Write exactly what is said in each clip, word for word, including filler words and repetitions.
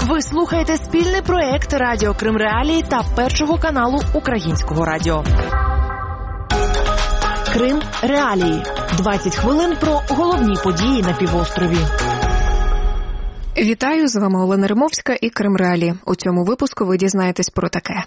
Ви слухаєте спільний проект Радіо Крим Реалії та Першого каналу Українського радіо. Крим Реалії. двадцять хвилин про головні події на півострові. Вітаю, з вами Олена Римовська і Крим Реалії. У цьому випуску ви дізнаєтесь про таке.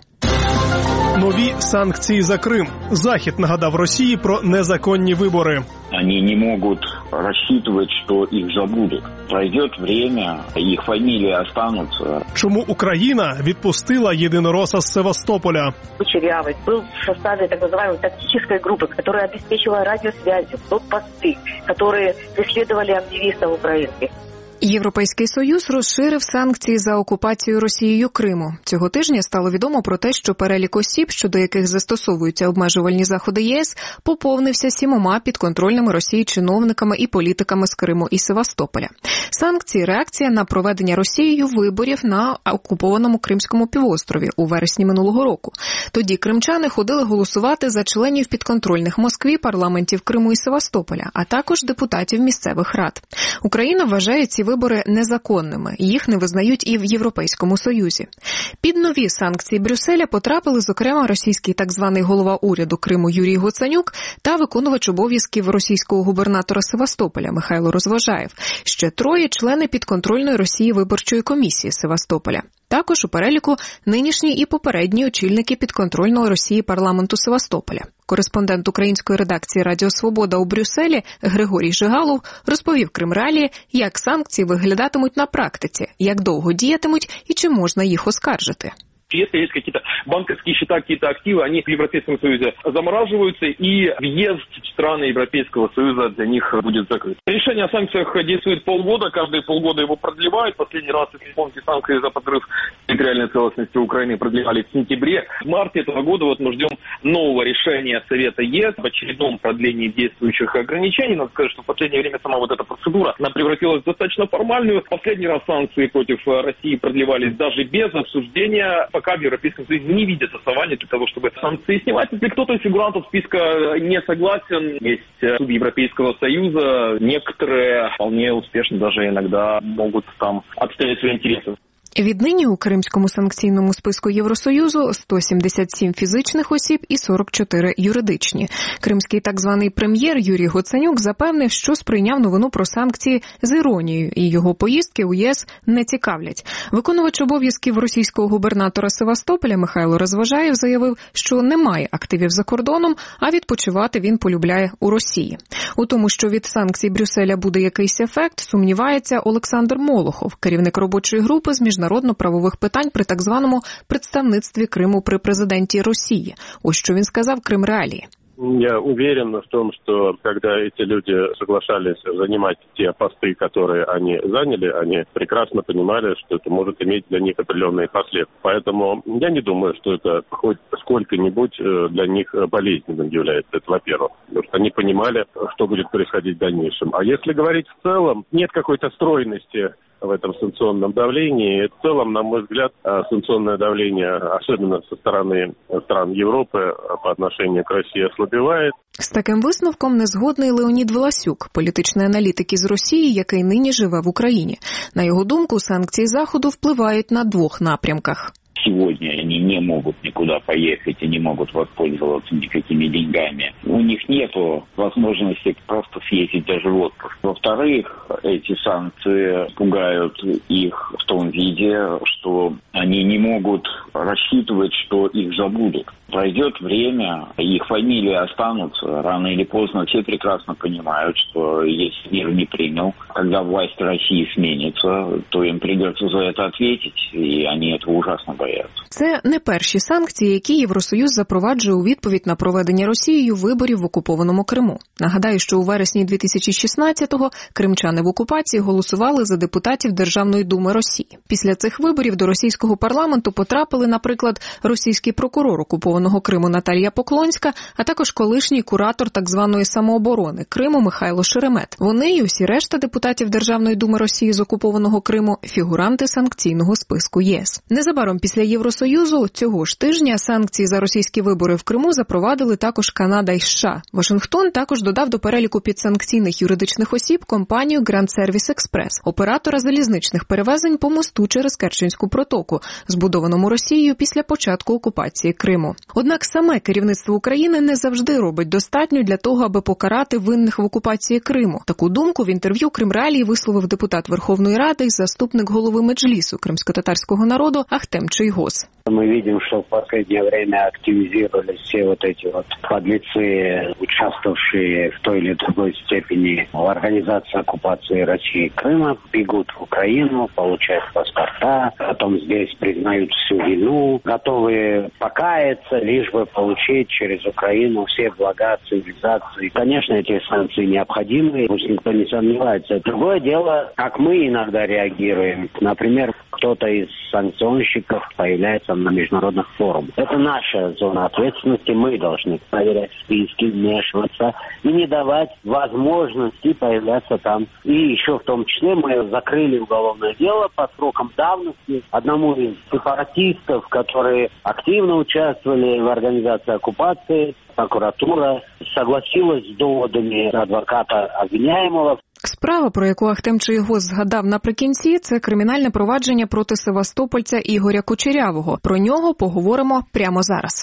Нові санкції за Крим. Захід нагадав Росії про незаконні вибори. Они не могут рассчитывать, что их забудут. Пройдет время, их фамилии останутся. Чому Україна відпустила єдинороса з Севастополя? Кучерявый был в составе так называемой тактической группы, которая обеспечивала радиосвязью, блокпосты, которые преследовали активистов украинских. Європейський Союз розширив санкції за окупацію Росією Криму. Цього тижня стало відомо про те, що перелік осіб, щодо яких застосовуються обмежувальні заходи ЄС, поповнився сімома підконтрольними Росії чиновниками і політиками з Криму і Севастополя. Санкції – реакція на проведення Росією виборів на окупованому Кримському півострові у вересні минулого року. Тоді кримчани ходили голосувати за членів підконтрольних Москві парламентів Криму і Севастополя, а також депутатів місцевих рад. Україна вважає ці вибори незаконними. Їх не визнають і в Європейському Союзі. Під нові санкції Брюсселя потрапили, зокрема, російський так званий голова уряду Криму Юрій Гуцанюк та виконувач обов'язків російського губернатора Севастополя Михайло Розважаєв. Ще троє члени підконтрольної Росії виборчої комісії Севастополя. Також у переліку нинішні і попередні очільники підконтрольного Росії парламенту Севастополя. Кореспондент української редакції Радіо Свобода у Брюсселі Григорій Жигалов розповів Крим Реалії, як санкції виглядатимуть на практиці, як довго діятимуть і чи можна їх оскаржити. Если есть какие-то банковские счета, какие-то активы, они в Европейском Союзе замораживаются, и въезд в страны Европейского Союза для них будет закрыт. Решение о санкциях действует полгода, каждые полгода его продлевают. Последний раз, если помните, санкции за подрыв территориальной целостности Украины продлевали в сентябре. В марте этого года вот мы ждем нового решения Совета ЕС об очередном продлении действующих ограничений. Надо сказать, что в последнее время сама вот эта процедура, она превратилась в достаточно формальную. Последний раз санкции против России продлевались даже без обсуждения. Пока в Европейском Союзе не видят оснований для того, чтобы санкции снимать. Если кто-то из фигурантов списка не согласен, есть суд Европейского Союза, некоторые вполне успешно даже иногда могут там отстоять свои интересы. Віднині у Кримському санкційному списку Євросоюзу сто сімдесят сім фізичних осіб і сорок чотири юридичні. Кримський так званий прем'єр Юрій Гуцанюк запевнив, що сприйняв новину про санкції з іронією, і його поїздки у ЄС не цікавлять. Виконувач обов'язків російського губернатора Севастополя Михайло Розважаєв заявив, що немає активів за кордоном, а відпочивати він полюбляє у Росії. У тому, що від санкцій Брюсселя буде якийсь ефект, сумнівається Олександр Молохов, керівник робочої групи з міжнародно-правових питань при так званому представництві Криму при президенті Росії. Ось що він сказав Крим Реалії. Я уверен в том, что когда эти люди соглашались занимать те посты, которые они заняли, они прекрасно понимали, что это может иметь для них определенные последствия. Поэтому я не думаю, что это хоть сколько-нибудь для них болезненным является, это во-первых. Потому что они понимали, что будет происходить в дальнейшем. А если говорить в целом, нет какой-то стройности в этом санкционном давлении. В целом, на мой взгляд, санкционное давление, особенно со стороны стран Европы, по отношению к России ослабевает. З таким висновком не згодний Леонід Власюк, політичний аналітик із Росії, який нині живе в Україні. На його думку, санкції Заходу впливають на двох напрямках. Сегодня они не могут никуда поехать и не могут воспользоваться никакими деньгами. У них нет возможности просто съездить даже в отпуск. Во-вторых, эти санкции пугают их в том виде, что они не могут рассчитывать, что их забудут. Пройдет время, их фамилии останутся. Рано или поздно все прекрасно понимают, что если мир не принял, когда власть России сменится, то им придется за это ответить, и они этого ужасно боятся. Це не перші санкції, які Євросоюз запроваджує у відповідь на проведення Росією виборів в окупованому Криму. Нагадаю, що у вересні дві тисячі шістнадцятого кримчани в окупації голосували за депутатів Державної думи Росії. Після цих виборів до російського парламенту потрапили, наприклад, російський прокурор окупованого окупованого Криму Наталія Поклонська, а також колишній куратор так званої самооборони Криму Михайло Шеремет. Вони і усі решта депутатів Державної думи Росії з окупованого Криму – фігуранти санкційного списку ЄС. Незабаром після Євросоюзу цього ж тижня санкції за російські вибори в Криму запровадили також Канада і США. Вашингтон також додав до переліку підсанкційних юридичних осіб компанію Grand Service Express, оператора залізничних перевезень по мосту через Керченську протоку, збудованому Росією після початку окупації Криму. Однак саме керівництво України не завжди робить достатньо для того, аби покарати винних в окупації Криму. Таку думку в інтерв'ю Кримреалії висловив депутат Верховної Ради і заступник голови Меджлісу кримськотатарського народу Ахтем Чийгоз. Мы видим, что в последнее время активизировались все вот эти вот подлецы, участвовавшие в той или другой степени в организации оккупации России и Крыма, бегут в Украину, получают паспорта, потом здесь признают всю вину, готовы покаяться, лишь бы получить через Украину все блага цивилизации. Конечно, эти санкции необходимы, пусть никто не сомневается. Другое дело, как мы иногда реагируем. Например, кто-то из санкционщиков появляется на международных форумах. Это наша зона ответственности. Мы должны проверять списки, вмешиваться и не давать возможности появляться там. И еще в том числе мы закрыли уголовное дело по срокам давности одному из сепаратистов, которые активно участвовали в организации оккупации. Прокуратура согласилась с доводами адвоката обвиняемого. Справа, про яку Ахтем Чийгоз згадав наприкінці, це кримінальне провадження проти севастопольця Ігоря Кучерявого. Про нього поговоримо прямо зараз.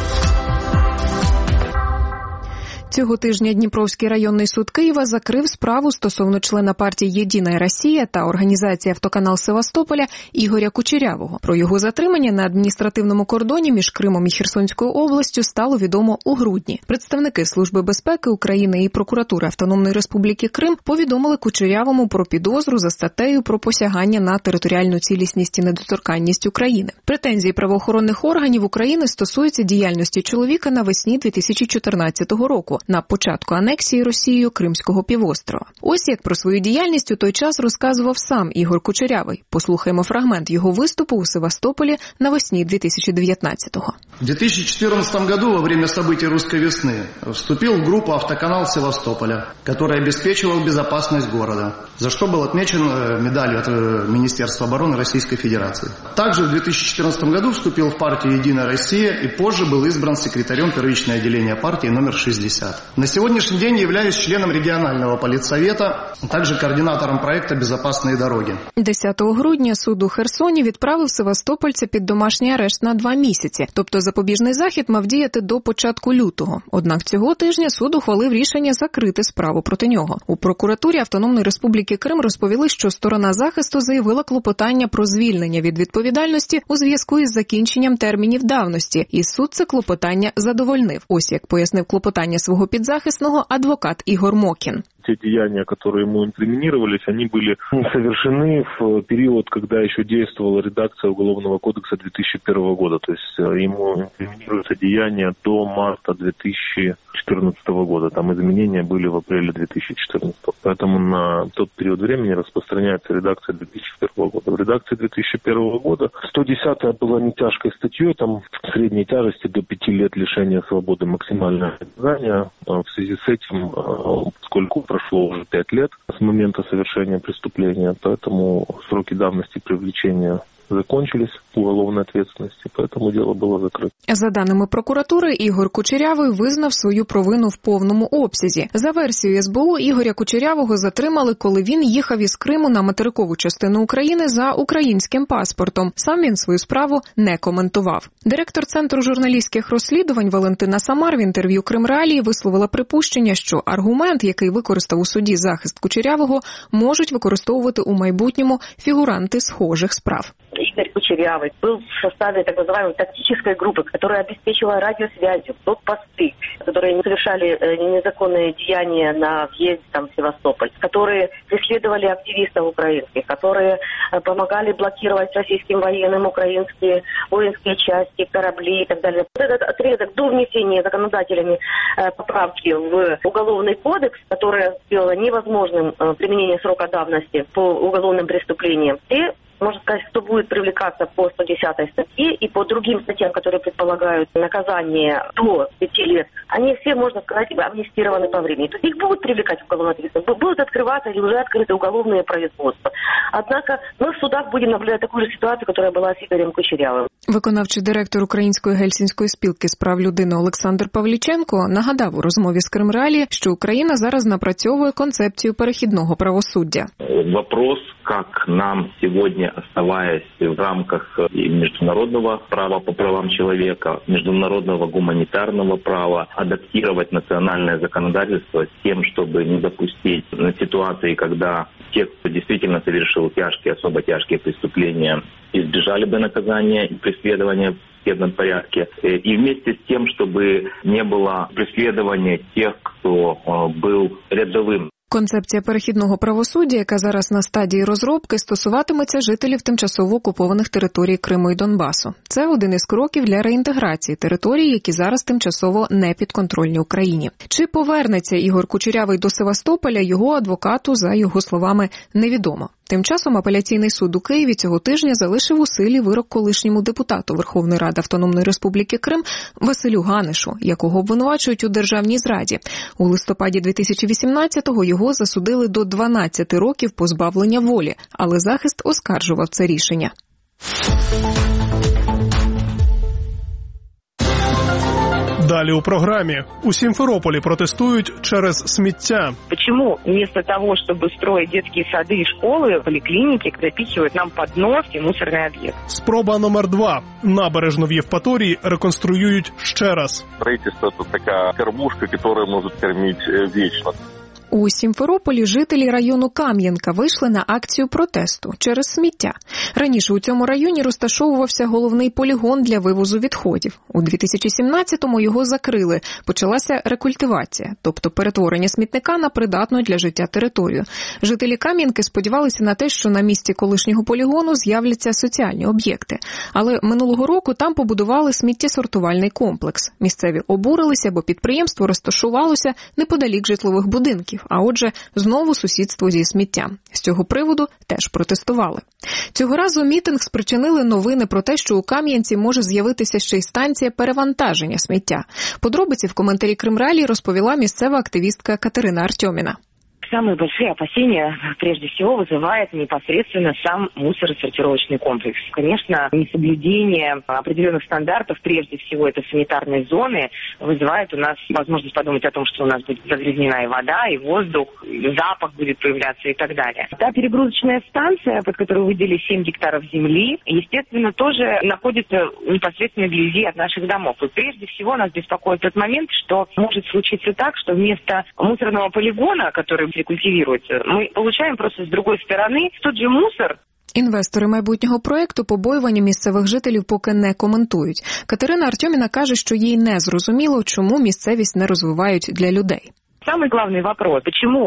Цього тижня Дніпровський районний суд Києва закрив справу стосовно члена партії «Єдина Росія» та організації «Автоканал Севастополя» Ігоря Кучерявого. Про його затримання на адміністративному кордоні між Кримом і Херсонською областю стало відомо у грудні. Представники Служби безпеки України і прокуратури Автономної Республіки Крим повідомили Кучерявому про підозру за статтею про посягання на територіальну цілісність і недоторканність України. Претензії правоохоронних органів України стосуються діяльності чоловіка навесні дві тисячі чотирнадцятого року, на початку анексії Росією Кримського півострова. Ось як про свою діяльність у той час розказував сам Ігор Кучерявий. Послухаємо фрагмент його виступу у Севастополі навесні дві тисячі дев'ятнадцятого. В две тысячи четырнадцатом году во время событий «Русской весны» вступил в группу «Автоканал Севастополя», которая обеспечивала безопасность города, за что был отмечен медалью от Министерства обороны Российской Федерации. Также в две тысячи четырнадцатом году вступил в партию «Единая Россия» и позже был избран секретарем первичного отделения партии номер шестьдесят. На сегодняшний день являюсь членом регионального политсовета, а также координатором проекта «Безопасные дороги». десятого грудня суд у Херсоні відправив севастопольця під домашній арешт на два місяці, тобто запобіжний захід мав діяти до початку лютого. Однак цього тижня суд ухвалив рішення закрити справу проти нього. У прокуратурі Автономної Республіки Крим розповіли, що сторона захисту заявила клопотання про звільнення від відповідальності у зв'язку із закінченням термінів давності, і суд це клопотання задовольнив. Ось як пояснив клопотання свого підзахисного адвокат Ігор Мокін. Те деяния, которые ему инкриминировались, они были совершены в период, когда еще действовала редакция Уголовного кодекса две тысячи первого года. То есть ему инкриминируются деяния до марта две тысячи четырнадцатого года. Там изменения были в апреле две тысячи четырнадцатого. Поэтому на тот период времени распространяется редакция две тысячи первого года. В редакции две тысячи первого года сто десятая была не тяжкой статьей, там в средней тяжести до пяти лет лишения свободы максимальное наказание. В связи с этим, поскольку прошло уже пять лет с момента совершения преступления, поэтому сроки давности привлечения закончились уголовной ответственности, поэтому дело было закрыто. За даними прокуратури, Ігор Кучерявий визнав свою провину в повному обсязі. За версією ес бе у, Ігоря Кучерявого затримали, коли він їхав із Криму на материкову частину України за українським паспортом. Сам він свою справу не коментував. Директор Центру журналістських розслідувань Валентина Самар в інтерв'ю Кримреалії висловила припущення, що аргумент, який використав у суді захист Кучерявого, можуть використовувати у майбутньому фігуранти схожих справ. Игорь Кучерявый был в составе так называемой тактической группы, которая обеспечивала радиосвязью, блокпосты, которые совершали незаконные деяния на въезде там, в Севастополь, которые преследовали активистов украинских, которые помогали блокировать российским военным украинские воинские части, корабли и так далее. Вот этот отрезок до внесения законодателями поправки в Уголовный кодекс, которая сделала невозможным применение срока давности по уголовным преступлениям, и можно сказать, кто будет привлекаться по сто десятой статье и по другим статьям, которые предполагают наказание до пяти лет, они все, можно сказать, амнистированы по времени. То есть их будут привлекать в уголовное ответственность, будут открываться или уже открыты уголовные производства. Однако мы в судах будем наблюдать такую же ситуацию, которая была с Игорем Кучерявым. Виконавчий директор Української Гельсінської спілки з прав людини Олександр Павліченко нагадав у розмові з Кримреалії, що Україна зараз напрацьовує концепцію перехідного правосуддя. Вопрос, как нам сегодня, оставаясь в рамках международного права по правам человека, международного гуманитарного права, адаптировать национальное законодательство с тем, чтобы не допустить ситуации, когда те, кто действительно совершил тяжкие, особо тяжкие преступления, избежали бы наказания и преследования в судебном порядке. И вместе с тем, чтобы не было преследования тех, кто был рядовым. Концепція перехідного правосуддя, яка зараз на стадії розробки, стосуватиметься жителів тимчасово окупованих територій Криму і Донбасу. Це один із кроків для реінтеграції територій, які зараз тимчасово не підконтрольні Україні. Чи повернеться Ігор Кучерявий до Севастополя, його адвокату, за його словами, невідомо. Тим часом апеляційний суд у Києві цього тижня залишив у силі вирок колишньому депутату Верховної Ради Автономної Республіки Крим Василю Ганешу, якого обвинувачують у державній зраді. У листопаді дві тисячі вісімнадцятого його засудили до дванадцяти років позбавлення волі, але захист оскаржував це рішення. Далі у програмі. У Сімферополі протестують через сміття. Почему вместо того, чтобы строить детские сады и школы, поликлиники, запихивают нам под нос и мусорный объект? Спроба номер два. Набережну в Євпаторії реконструюють ще раз. Строительство – это такая кормушка, которая может кормить вечно. У Сімферополі жителі району Кам'янка вийшли на акцію протесту через сміття. Раніше у цьому районі розташовувався головний полігон для вивозу відходів. У дві тисячі сімнадцятому його закрили. Почалася рекультивація, тобто перетворення смітника на придатну для життя територію. Жителі Кам'янки сподівалися на те, що на місці колишнього полігону з'являться соціальні об'єкти. Але минулого року там побудували сміттєсортувальний комплекс. Місцеві обурилися, бо підприємство розташувалося неподалік житлових будинків. А отже, знову сусідство зі сміттям. З цього приводу теж протестували. Цього разу мітинг спричинили новини про те, що у Кам'янці може з'явитися ще й станція перевантаження сміття. Подробиці в коментарі Кримреалії розповіла місцева активістка Катерина Артеміна. Самые большие опасения, прежде всего, вызывает непосредственно сам мусоросортировочный комплекс. Конечно, несоблюдение определенных стандартов, прежде всего, это санитарные зоны, вызывает у нас возможность подумать о том, что у нас будет загрязнена и вода, и воздух, и запах будет появляться и так далее. Та перегрузочная станция, под которую выделили семь гектаров земли, естественно, тоже находится непосредственно вблизи от наших домов. И прежде всего нас беспокоит тот момент, что может случиться так, что вместо мусорного полигона, который рекультивируется, мы получаем просто с другой стороны тот же мусор. Інвестори майбутнього проєкту побоювання місцевих жителів поки не коментують. Катерина Артеміна каже, що їй не зрозуміло, чому місцевість не розвивають для людей. Самый главный вопрос, почему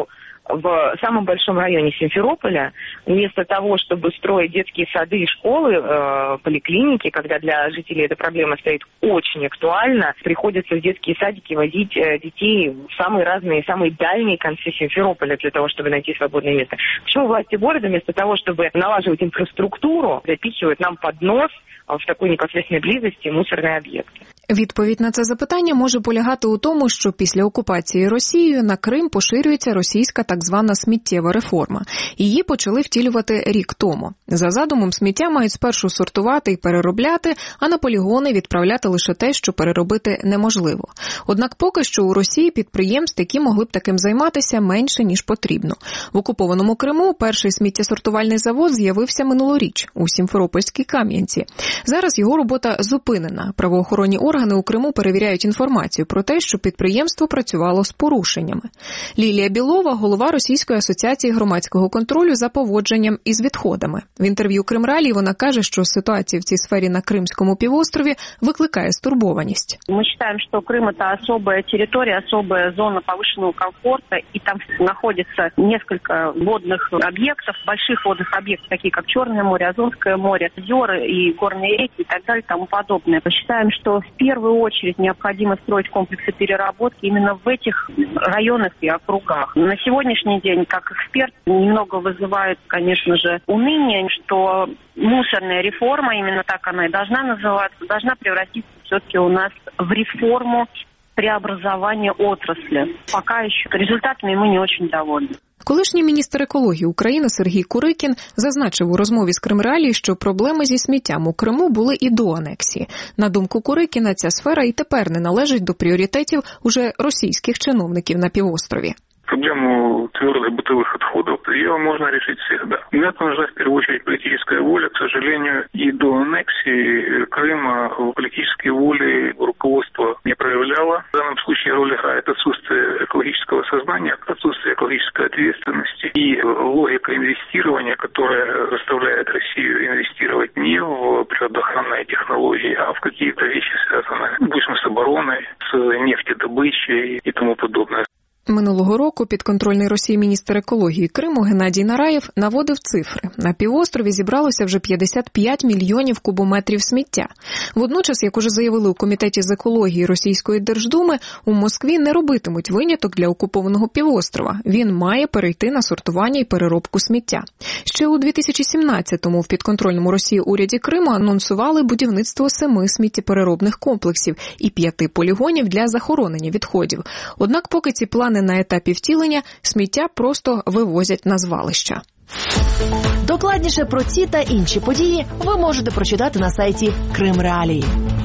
в самом большом районе Симферополя вместо того, чтобы строить детские сады и школы, э, поликлиники, когда для жителей эта проблема стоит очень актуально, приходится в детские садики возить э, детей в самые разные, самые дальние концы Симферополя для того, чтобы найти свободное место. Почему власти города вместо того, чтобы налаживать инфраструктуру, запихивают нам под нос в такой непосредственной близости мусорные объекты? Відповідь на це запитання може полягати у тому, що після окупації Росією на Крим поширюється російська так звана сміттєва реформа. Її почали втілювати рік тому. За задумом, сміття мають спершу сортувати і переробляти, а на полігони відправляти лише те, що переробити неможливо. Однак поки що у Росії підприємств, які могли б таким займатися, менше, ніж потрібно. В окупованому Криму перший сміттєсортувальний завод з'явився минулоріч у Сімферопольській Кам'янці. Зараз його робота зупинена. Правоохоронні органи у Криму перевіряють інформацію про те, що підприємство працювало з порушеннями. Лілія Білова – голова Російської асоціації громадського контролю за поводженням із відходами. В інтерв'ю Кримреалії вона каже, що ситуація в цій сфері на Кримському півострові викликає стурбованість. Ми вважаємо, що Крим – це особа територія, особа зона повищеного комфорту, і там знаходиться кілька водних об'єктів, великих водних об'єктів, такі як Чорне море, Азовське море, озера і горні ріки і так далі, тому подобне. Ми вважаємо, що в первую очередь необходимо строить комплексы переработки именно в этих районах и округах. На сегодняшний день, как эксперт, немного вызывает, конечно же, уныние, что мусорная реформа, именно так она и должна называться, должна превратиться все-таки у нас в реформу преобразования отрасли. Пока еще результатами мы не очень довольны. Колишній міністр екології України Сергій Курикін зазначив у розмові з Кримреалії, що проблеми зі сміттям у Криму були і до анексії. На думку Курикіна, ця сфера і тепер не належить до пріоритетів уже російських чиновників на півострові. Проблему твердых бытовых отходов ее можно решить всегда. Для этого нужна в первую очередь политическая воля. К сожалению, и до аннексии Крыма политической воли руководство не проявляло. В данном случае роль играет отсутствие экологического сознания, отсутствие экологической ответственности и логика инвестирования, которая заставляет Россию инвестировать не в природоохранные технологии, а в какие-то вещи, связанные, допустим, с обороной, с нефтедобычей и тому подобное. Минулого року підконтрольний Росії міністр екології Криму Геннадій Нараєв наводив цифри. На півострові зібралося вже п'ятдесят п'ять мільйонів кубометрів сміття. Водночас, як уже заявили у Комітеті з екології Російської Держдуми, у Москві не робитимуть виняток для окупованого півострова. Він має перейти на сортування і переробку сміття. Ще у дві тисячі сімнадцятому в підконтрольному Росії уряді Криму анонсували будівництво семи сміттєпереробних комплексів і п'яти полігонів для захоронення відходів. Однак поки ці плани на етапі втілення, сміття просто вивозять на звалища. Докладніше про ці та інші події ви можете прочитати на сайті Кримреалії.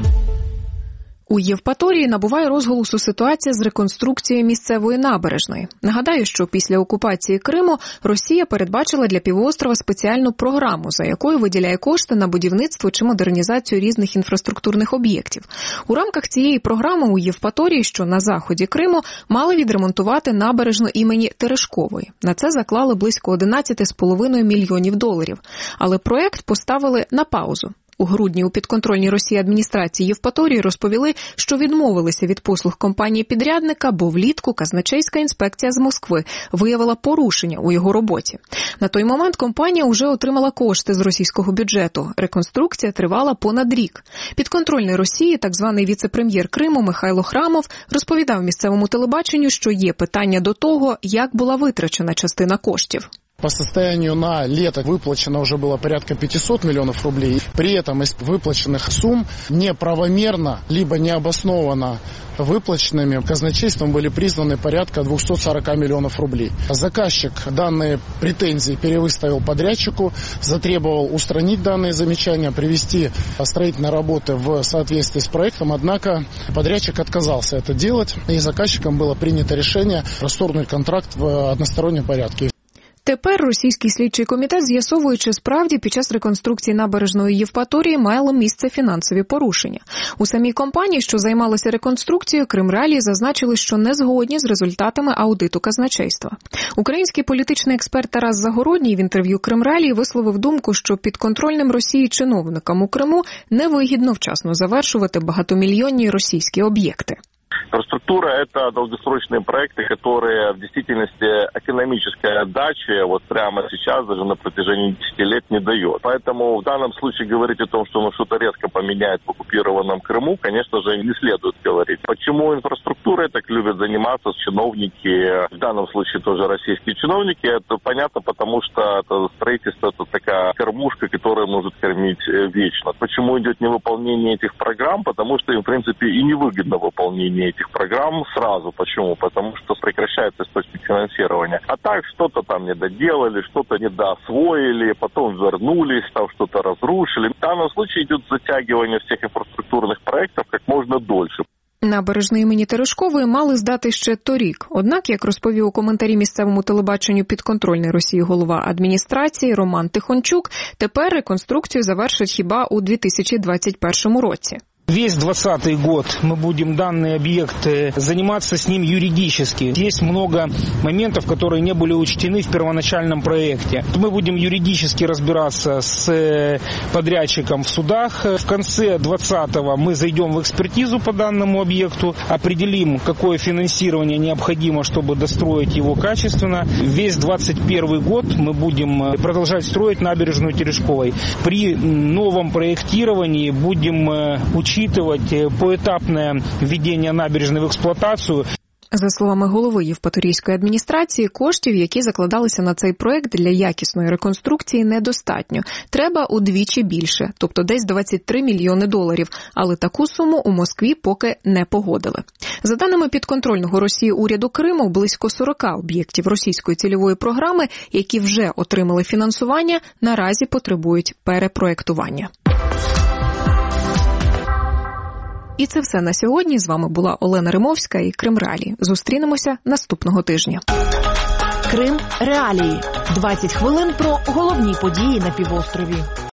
У Євпаторії набуває розголосу ситуація з реконструкцією місцевої набережної. Нагадаю, що після окупації Криму Росія передбачила для півострова спеціальну програму, за якою виділяє кошти на будівництво чи модернізацію різних інфраструктурних об'єктів. У рамках цієї програми у Євпаторії, що на заході Криму, мали відремонтувати набережну імені Терешкової. На це заклали близько одинадцять з половиною мільйонів доларів. Але проект поставили на паузу. У грудні у підконтрольній Росії адміністрації Євпаторії розповіли, що відмовилися від послуг компанії-підрядника, бо влітку казначейська інспекція з Москви виявила порушення у його роботі. На той момент компанія вже отримала кошти з російського бюджету. Реконструкція тривала понад рік. Підконтрольний Росії, так званий віце-прем'єр Криму Михайло Храмов, розповідав місцевому телебаченню, що є питання до того, як була витрачена частина коштів. По состоянию на лето выплачено уже было порядка пятьсот миллионов рублей. При этом из выплаченных сумм неправомерно, либо необоснованно выплаченными казначейством были признаны порядка двести сорок миллионов рублей. Заказчик данные претензии перевыставил подрядчику, затребовал устранить данные замечания, привести строительные работы в соответствии с проектом, однако подрядчик отказался это делать, и заказчиком было принято решение расторгнуть контракт в одностороннем порядке. Тепер російський слідчий комітет з'ясовує, чи справді під час реконструкції набережної Євпаторії мали місце фінансові порушення. У самій компанії, що займалася реконструкцією, Кримреалії зазначили, що не згодні з результатами аудиту казначейства. Український політичний експерт Тарас Загородній в інтерв'ю Кримреалії висловив думку, що підконтрольним Росії чиновникам у Криму невигідно вчасно завершувати багатомільйонні російські об'єкти. Инфраструктура – это долгосрочные проекты, которые в действительности экономической отдачи вот прямо сейчас, даже на протяжении десяти лет не дает. Поэтому в данном случае говорить о том, что оно что-то резко поменяет в оккупированном Крыму, конечно же, не следует говорить. Почему инфраструктурой так любят заниматься чиновники, в данном случае тоже российские чиновники, это понятно, потому что это строительство – это такая кормушка, которая может кормить вечно. Почему идет невыполнение этих программ? Потому что им, в принципе, и невыгодно выполнение этих программ сразу. Почему? Потому что прекращается источник финансирования. А так что-то там не доделали, что-то недоосвоили, потом вернулись, там что-то разрушили. В данном случае идет затягивание всех инфраструктурных проектов как можно дольше. Набережний імені Терешкової мали здати ще торік. Однак, як розповів у коментарі місцевому телебаченню підконтрольний Росії голова адміністрації Роман Тихончук, тепер реконструкцію завершать хіба у дві тисячі двадцять першому році. Весь двадцатый год мы будем данный объект заниматься с ним юридически. Есть много моментов, которые не были учтены в первоначальном проекте. Мы будем юридически разбираться с подрядчиком в судах. В конце двадцатого мы зайдем в экспертизу по данному объекту, определим, какое финансирование необходимо, чтобы достроить его качественно. Весь двадцать первый год мы будем продолжать строить набережную Терешковой. При новом проектировании будем учить учитывать поэтапное введение набережной в эксплуатацию. За словами голови Євпаторійської адміністрації, коштів, які закладалися на цей проект для якісної реконструкції, недостатньо. Треба удвічі більше, тобто десь двадцять три мільйони доларів, але таку суму у Москві поки не погодили. За даними підконтрольного Росії уряду Криму, близько сорок об'єктів російської цільової програми, які вже отримали фінансування, наразі потребують перепроектування. І це все на сьогодні. З вами була Олена Римовська і Крим Реалії. Зустрінемося наступного тижня. Крим Реалії. двадцять хвилин про головні події на півострові.